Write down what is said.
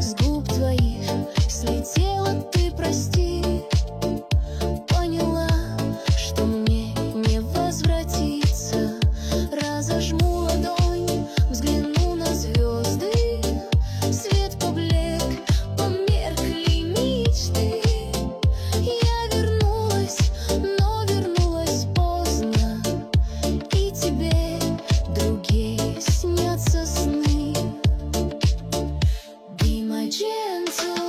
с губ твоих слетела, ты прости. Поняла, что мне не возвратиться. Разожму ладонь, взгляну на звезды. Свет поблек, померкли мечты. Я вернулась, но вернулась поздно, и тебе другие снятся сны. Be my gentle